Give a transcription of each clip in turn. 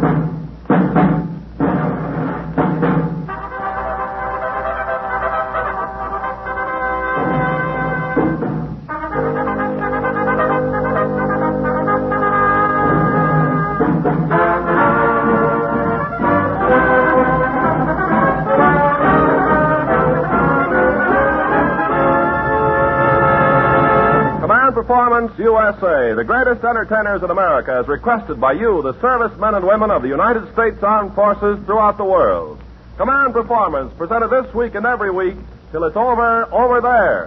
Performance USA, the greatest entertainers in America, is requested by you, the servicemen and women of the United States Armed Forces throughout the world. Command Performance, presented this week and every week till it's over there.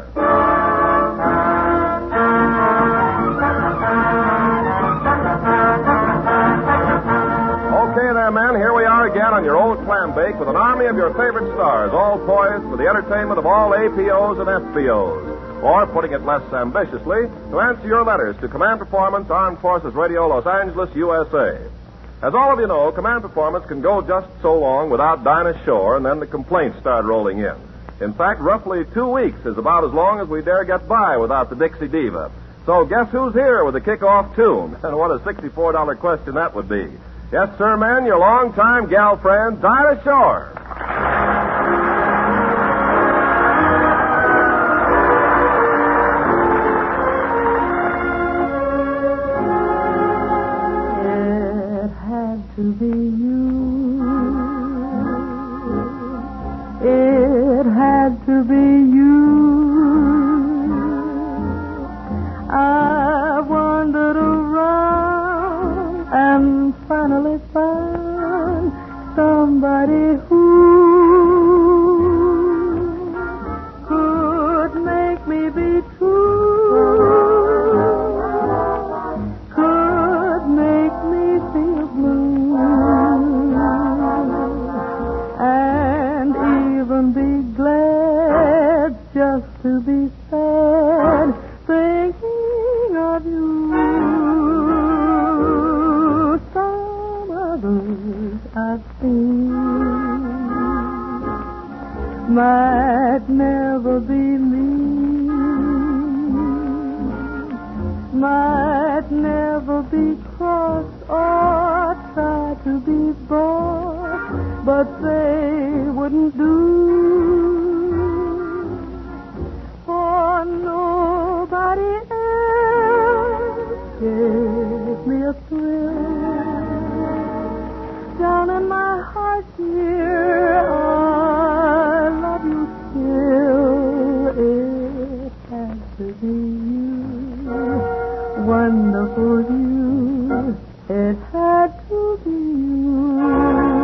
Okay there, men, here we are again on your old clam bake with an army of your favorite stars, all poised for the entertainment of all APOs and FBOs. Or, putting it less ambitiously, to answer your letters to Command Performance, Armed Forces Radio, Los Angeles, USA. As all of you know, Command Performance can go just so long without Dinah Shore, and then the complaints start rolling in. In fact, roughly 2 weeks is about as long as we dare get by without the Dixie Diva. So guess who's here with the kickoff tune? And what a $64 question that would be. Yes, sir, man, your longtime gal friend, Dinah Shore. To be you, it had to be you. I wandered around and finally found somebody who could make me be true. To be sad, thinking of you. Some others I've seen might never be me, might never be cross or try to be bought, but they wouldn't do. For nobody else gave me a thrill. Down in my heart here, I love you still. It had to be you, wonderful you. It had to be you.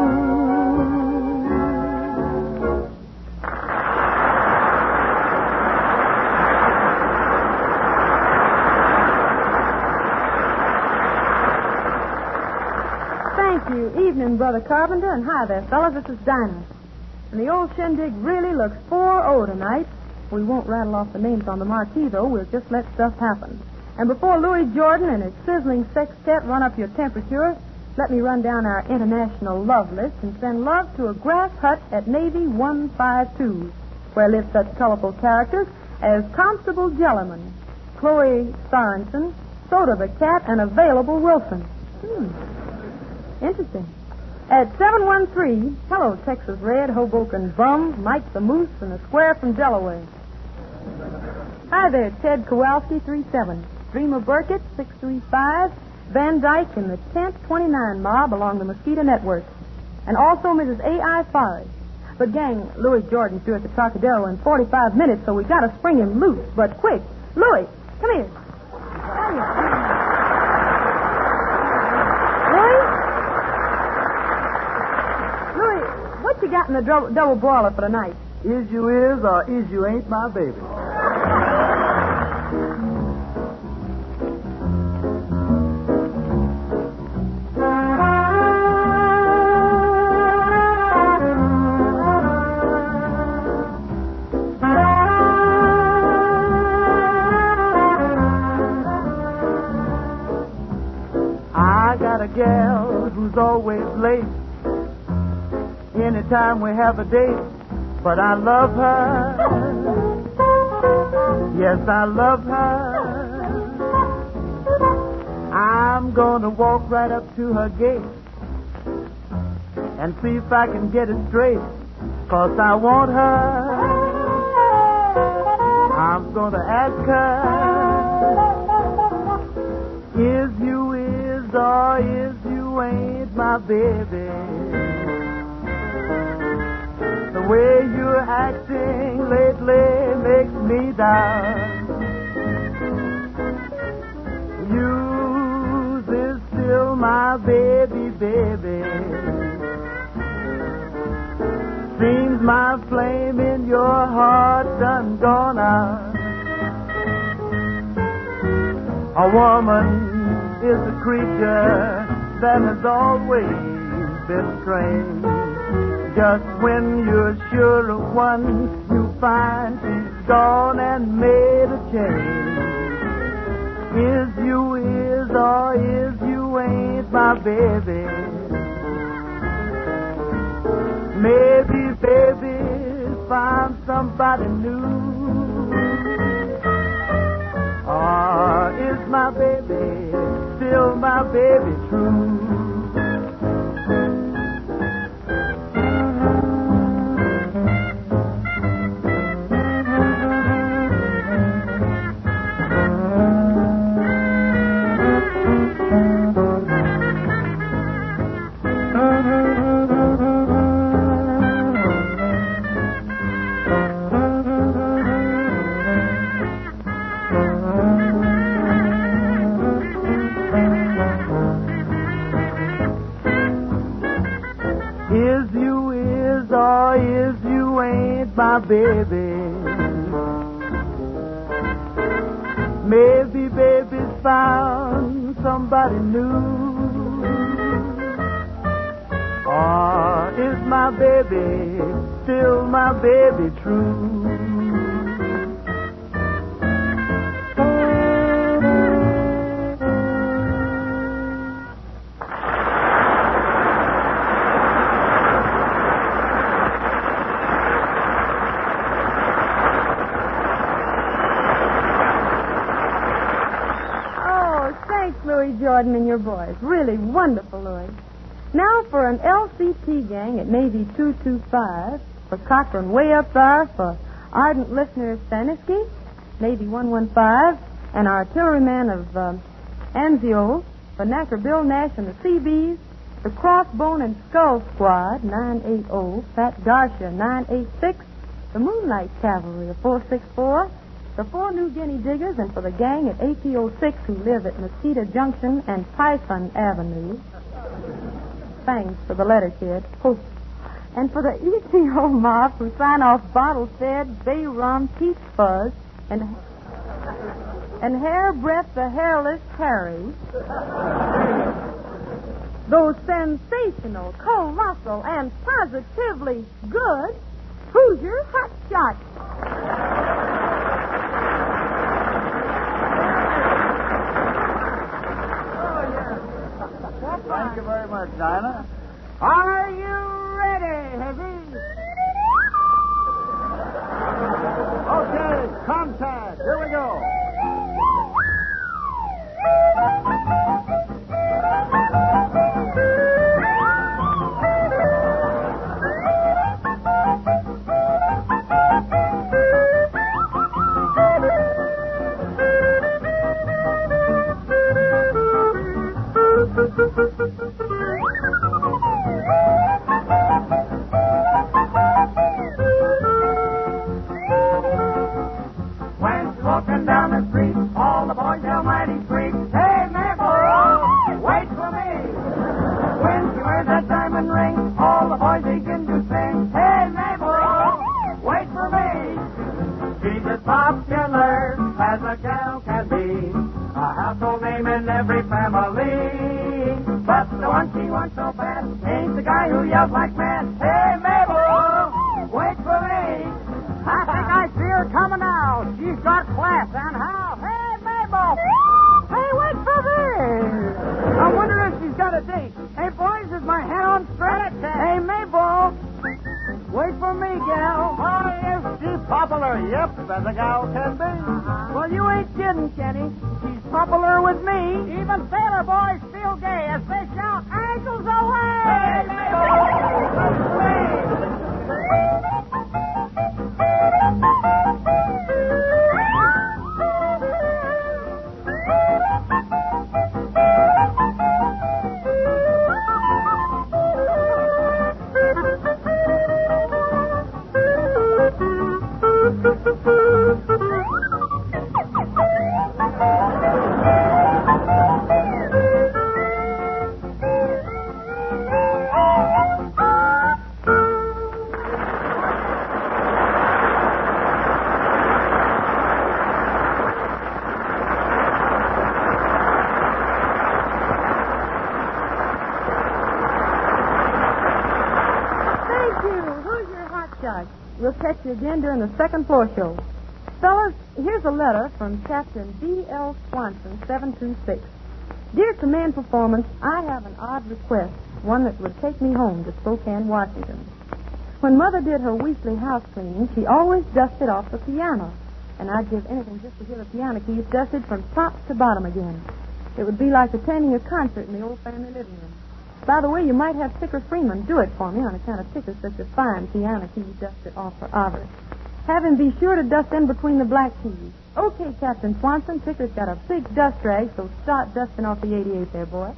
Evening, Brother Carpenter, and hi there, fellas. This is Dinah. And the old shindig really looks 4-0 tonight. We won't rattle off the names on the marquee, though. We'll just let stuff happen. And before Louis Jordan and his sizzling sextet run up your temperature, let me run down our international love list and send love to a grass hut at Navy 152, where live such colorful characters as Constable Jellerman, Chloe Sorensen, Soda the Cat, and Available Wilson. Interesting. At 713, hello, Texas Red, Hoboken Bum, Mike the Moose, and the Square from Delaware. Hi there, Ted Kowalski, 37. Dreamer Burkett, 635. Van Dyke and the 1029 Mob along the Mosquito Network. And also Mrs. A.I. Forrest. But, gang, Louis Jordan's due at the Trocadero in 45 minutes, so we got to spring him loose. But quick, Louis, come here. Come here. What you got in the double broiler for tonight? Is you is or is you ain't my baby. I got a gal who's always late anytime we have a date, but I love her. Yes, I love her. I'm gonna walk right up to her gate and see if I can get it straight. 'Cause I want her. I'm gonna ask her, is you is or is you ain't my baby? The way you're acting lately makes me doubt. You is still my baby, baby. Seems my flame in your heart done gone out. A woman is a creature that has always been strange. Just when you're sure of one, you find she's gone and made a change. Is you is or is you ain't my baby? Maybe baby found somebody new. Or is my baby still my baby true? My baby, maybe baby's found somebody new. Or is my baby still my baby true? Jordan and your boys. Really wonderful, Louis. Now for an LCT gang at Navy 225, for Cochran way up there, for ardent listener Staniski, Navy 115, and artilleryman of Anzio, for Knacker Bill Nash and the Seabees, the Crossbone and Skull Squad, 980, Fat Garcia, 986, the Moonlight Cavalry of 464, the 4 New Guinea Diggers, and for the gang at AP06 who live at Mosquito Junction and Python Avenue. Thanks for the letter, kid. Oh. And for the ETO mob who sign off bottle-fed, bay rum, teeth fuzz, and hair breath the hairless Harry. Those sensational, colossal, and positively good Hoosier hot shots. Thank you very much, Dinah. Are you ready, Hezzy? Okay, contact. Here we go. Even sailor boys feel gay as they shout, ankles away! Hey, Mabel! shucks. We'll catch you again during the second floor show. Fellas, here's a letter from Captain D.L. Swanson, 726. Dear Command Performance, I have an odd request, one that would take me home to Spokane, Washington. When Mother did her weekly house cleaning, she always dusted off the piano. And I'd give anything just to hear the piano keys dusted from top to bottom again. It would be like attending a concert in the old family living room. By the way, you might have Ticker Freeman do it for me on account of Ticker's such a fine piano keys dusted off for Otter. Have him be sure to dust in between the black keys. Okay, Captain Swanson, Ticker's got a big dust rag, so start dusting off the 88 there, boy.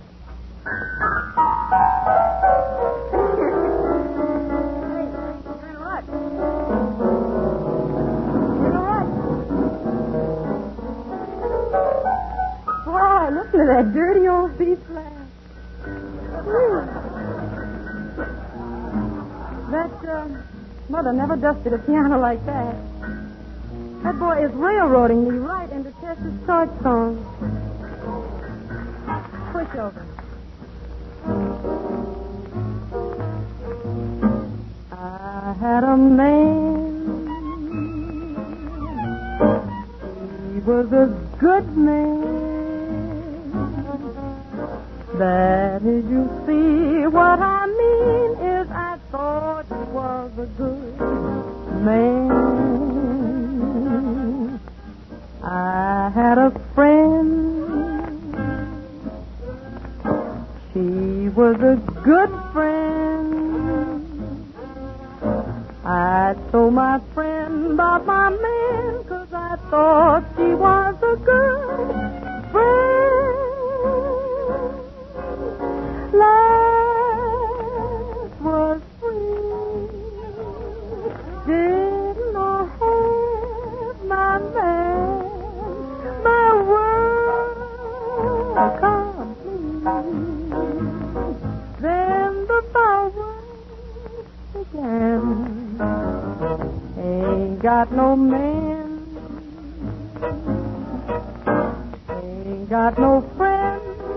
Listen to that dirty old B flat. That Mother never dusted a piano like that. That boy is railroading me right into Tessa's torch song. Push over. I had a man. He was a good man. That is, you see, what I mean is I thought he was a good man. I had a friend. She was a good friend. I told my friend about my man 'cause I thought she was a good friend. Life was free. Didn't I have my man, my world complete? Then the fireworks began. Ain't got no man, ain't got no friend.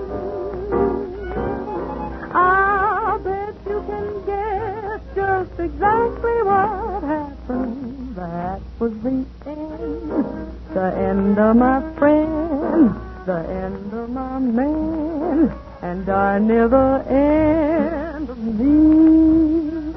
Just exactly what happened. That was the end of my friend, the end of my man, and darn near the end of me.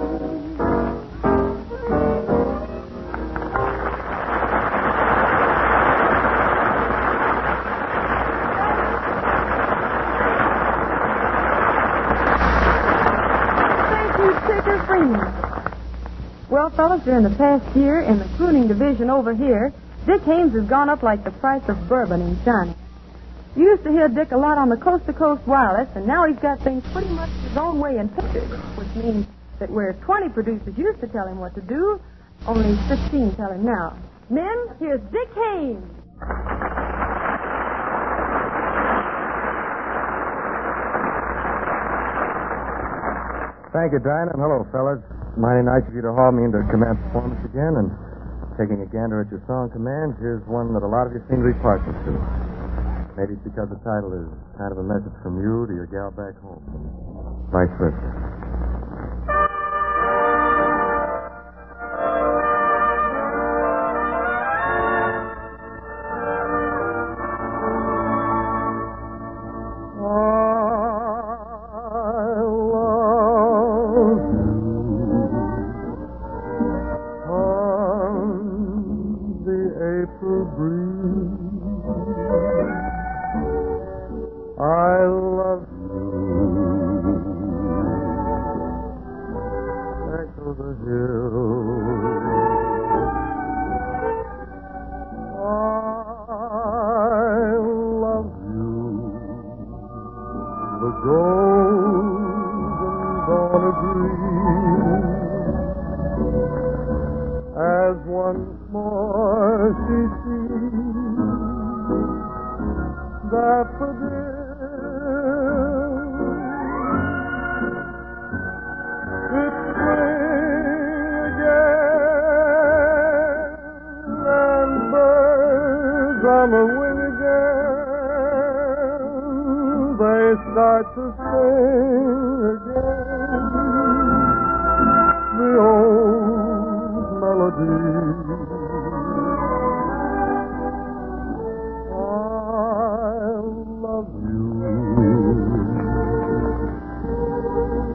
Well, fellas, during the past year in the crooning division over here, Dick Haymes has gone up like the price of bourbon in China. You used to hear Dick a lot on the coast-to-coast wireless, and now he's got things pretty much his own way in pictures, which means that where 20 producers used to tell him what to do, only 16 tell him now. Men, here's Dick Haymes. Thank you, Dinah, and hello, fellas. Mighty nice of you to haul me into Command Performance again, and taking a gander at your song commands, here's one that a lot of you seem to be partial to. Maybe it's because the title is kind of a message from you to your gal back home, and vice versa.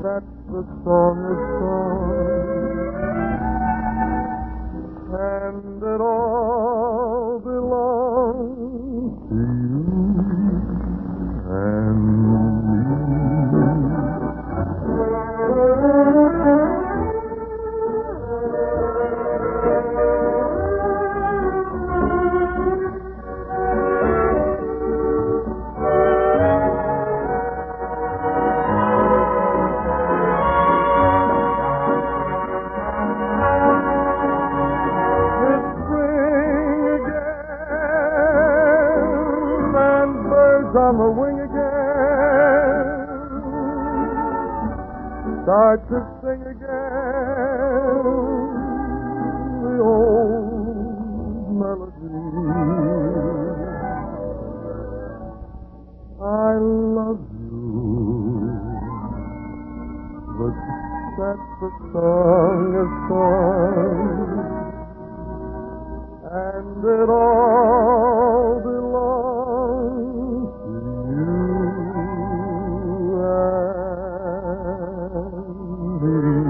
That's the song of songs, and it all belongs to you and on the wing again, start to sing again the old melody. I love you, but that's the song of songs, and it all belongs to you and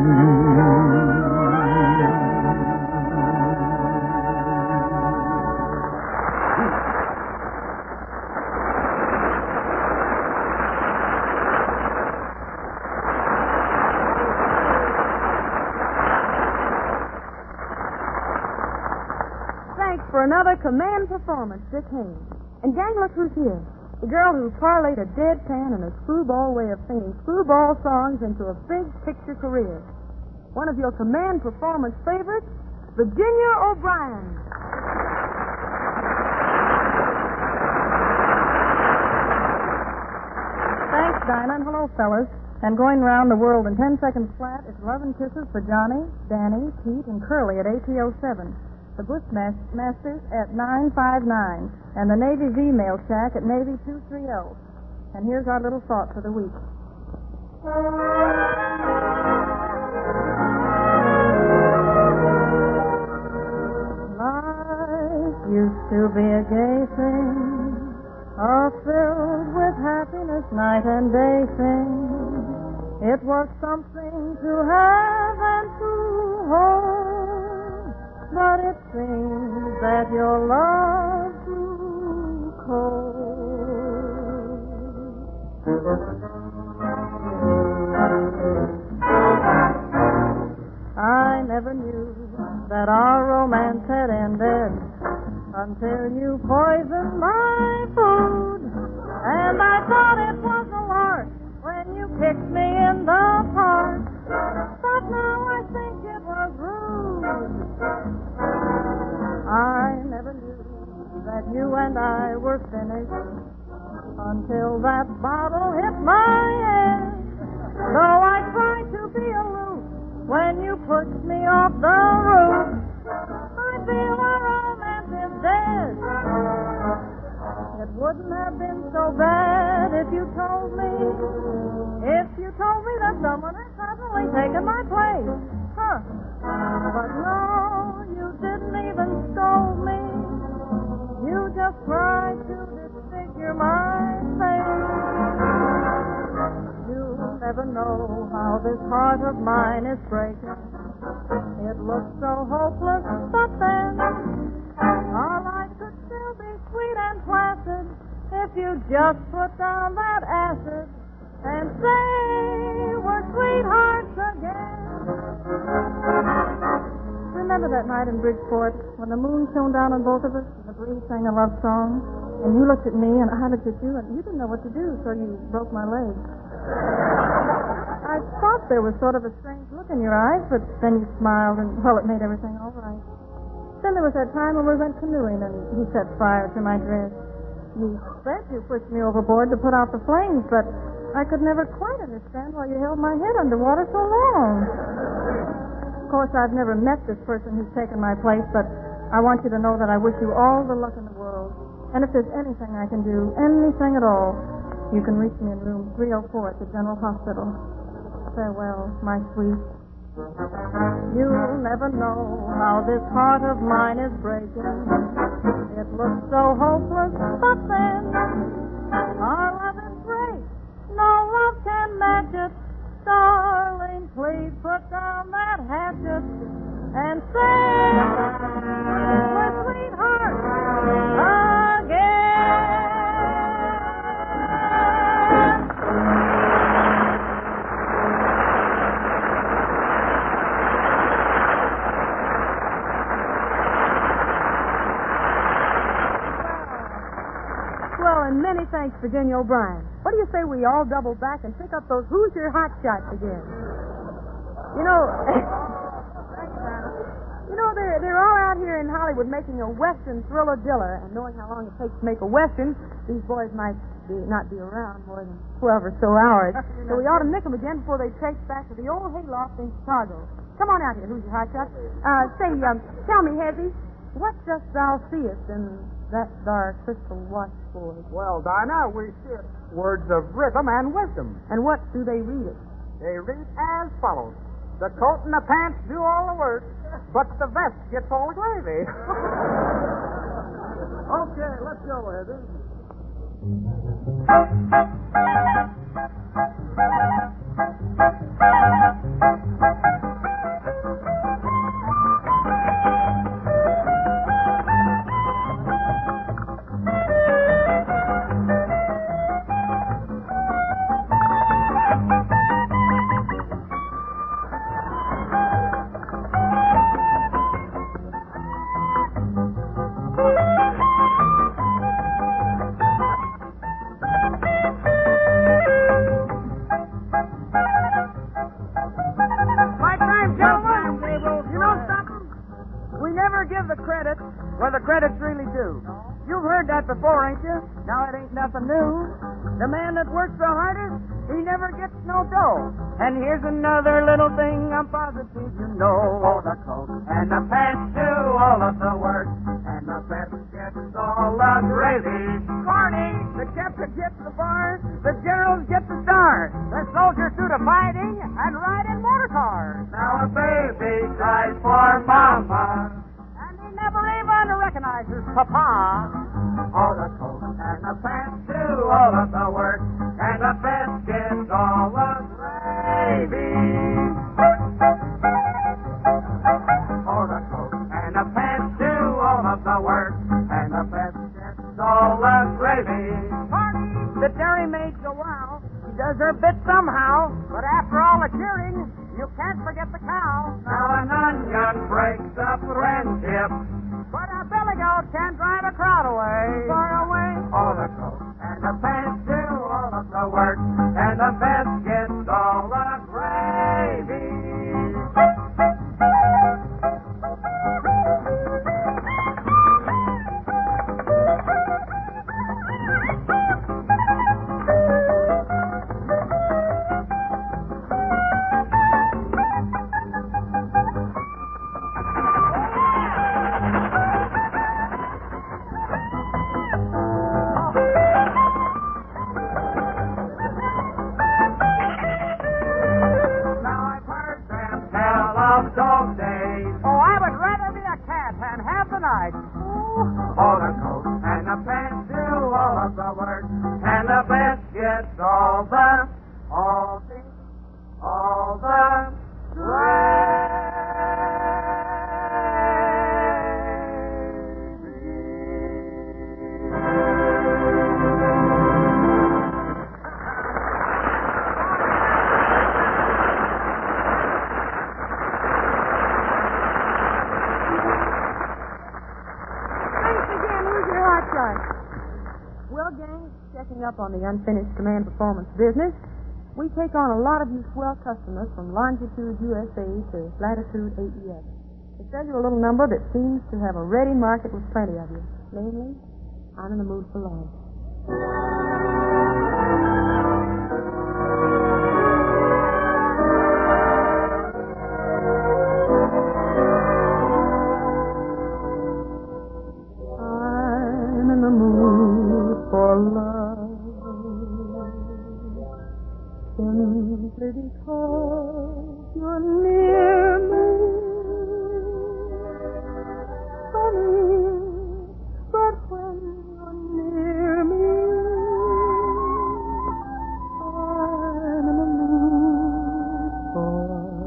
Thanks for another command performance, Dick Haynes. And gang, look who's here. The girl who parlayed a deadpan and a screwball way of singing screwball songs into a big picture career. One of your command performance favorites, Virginia O'Brien. Thanks, Dinah, and hello, fellas. And going round the world in 10 seconds flat is Love and Kisses for Johnny, Danny, Pete, and Curly at ATO 7. The Bushmasters at 959, and the Navy's email shack at Navy 230. And here's our little thought for the week. Life used to be a gay thing, all filled with happiness, night and day thing. It was something to have and to hold, but it seems that your love grew cold. I never knew that our romance had ended until you poisoned my food, and I thought it was a lark when you kicked me in the park, but now I think it was rude. I never knew that you and I were finished until that bottle hit my head. Though I tried to be aloof when you pushed me off the roof, I feel our romance is dead. It wouldn't have been so bad if you told me that someone had suddenly taken my place. Huh. But no, you didn't even scold me. You just tried to disfigure my face. You'll never know how this heart of mine is breaking. It looks so hopeless, but then our life could still be sweet and placid if you just put down that acid and say we're sweethearts again. Remember that night in Bridgeport when the moon shone down on both of us and the breeze sang a love song, and you looked at me and I looked at you, and you didn't know what to do, so you broke my leg. I thought there was sort of a strange look in your eyes, but then you smiled, and, well, it made everything all right. Then there was that time when we went canoeing, and you set fire to my dress. You said you pushed me overboard to put out the flames, but I could never quite understand why you held my head underwater so long. Of course, I've never met this person who's taken my place, but I want you to know that I wish you all the luck in the world. And if there's anything I can do, anything at all, you can reach me in room 304 at the General Hospital. Farewell, my sweet. You'll never know how this heart of mine is breaking. It looks so hopeless, but then our love is great. No love can match it. Star thanks, Virginia O'Brien. What do you say we all double back and pick up those Hoosier hot shots again? You know, they're all out here in Hollywood making a Western thriller-diller, and knowing how long it takes to make a Western, these boys might not be around more than 12 or so hours. So we ought to nick them again before they trace back to the old hayloft in Chicago. Come on out here, Hoosier hot shots. Tell me, Hezzy, what dost thou seest in that dark crystal watchboard? Well, Dinah, we see it. Words of rhythm and wisdom. And what do they read it? They read as follows. The coat and the pants do all the work, but the vest gets all the gravy. Okay, let's go, Heather. Where the credit's really due. You've heard that before, ain't you? Now it ain't nothing new. The man that works the hardest, he never gets no dough. And here's another little thing I'm positive you know. Oh, the coat and the pants do all of the work, and the vest gets all the gravy. Carney, the captain gets the bar, the generals get the star, the soldiers do the fighting and ride in motor cars. Now a baby cries for mama, never even recognizes Papa. All the coat and the pants do all of the work, and the vest gets all the gravy. All the coat and the pants do all of the work, and the vest gets all the gravy. Barney, the dairymaid's a wow. She does her bit somehow, but after all the cheering, you can't forget the cow. Now an onion breaks up friendship, but a billy goat can drive a crowd away. Far away. All the coat and the pants do all of the work, and the vest gets all the gravy. All the coat and the pants do all of the work, and the vest gets all the Well, gang, checking up on the unfinished command performance business, we take on a lot of you swell customers from Longitude USA to Latitude AES. To tell you a little number that seems to have a ready market with plenty of you. Namely, I'm in the mood for love. I'm in the mood for love, simply because you're near me. Funny, but when you're near me, I'm in the mood for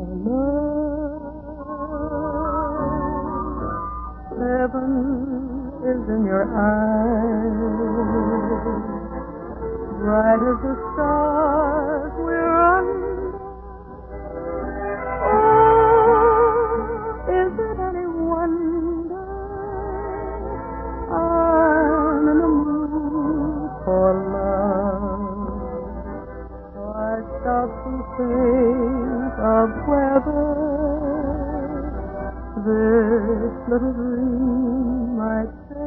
love. Heaven is in your eyes, bright as the stars we're under. think of whether this little dream might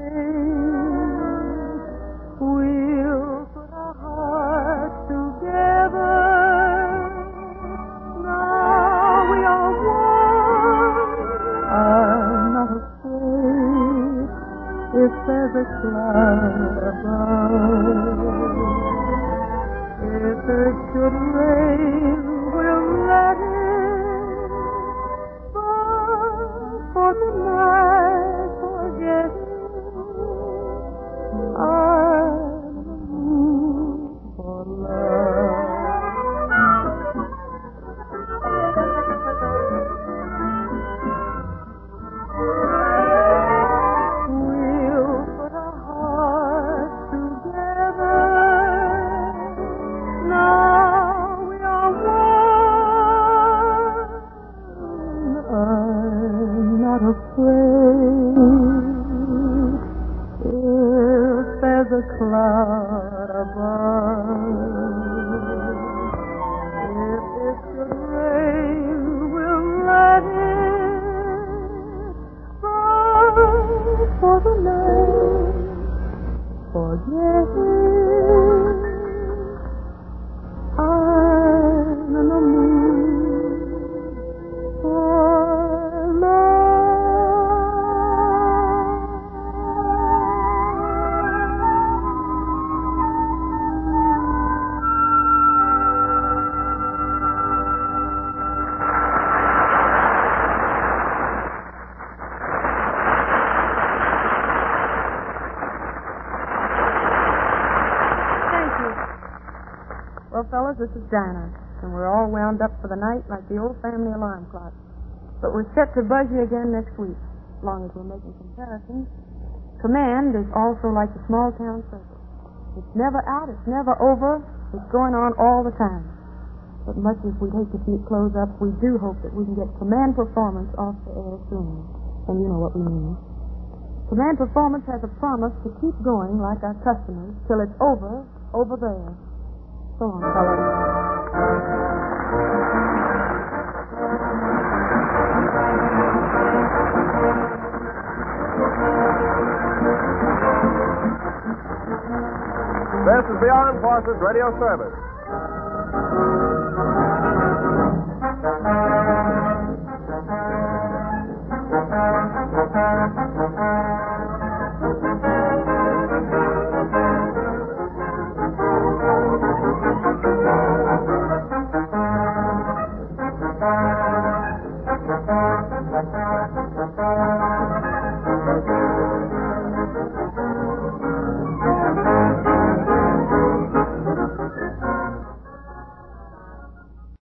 fade. We'll put our hearts together. Now we are one. I'm not afraid if there's a cloud above. If it should rain, we'll let it. But for tonight, forget it. I'm in the mood for love. We'll put our hearts together. Now we are one. I'm not afraid if there's a cloud above. If it should rain, we'll let it. But for the night, forget it. I'm in the mood for love. Thank you. Well, fellas, this is Dinah, and we're all wound up for the night like the old family alarm clock. But we're set to buzz you again next week, as long as we're making comparisons. Command is also like the small town circus. It's never out, it's never over, it's going on all the time. But much as we'd hate to see it close up, we do hope that we can get Command Performance off the air soon. And you know what we mean. Command Performance has a promise to keep going like our customers till it's over there. So long, fellas. This is the Armed Forces Radio Service.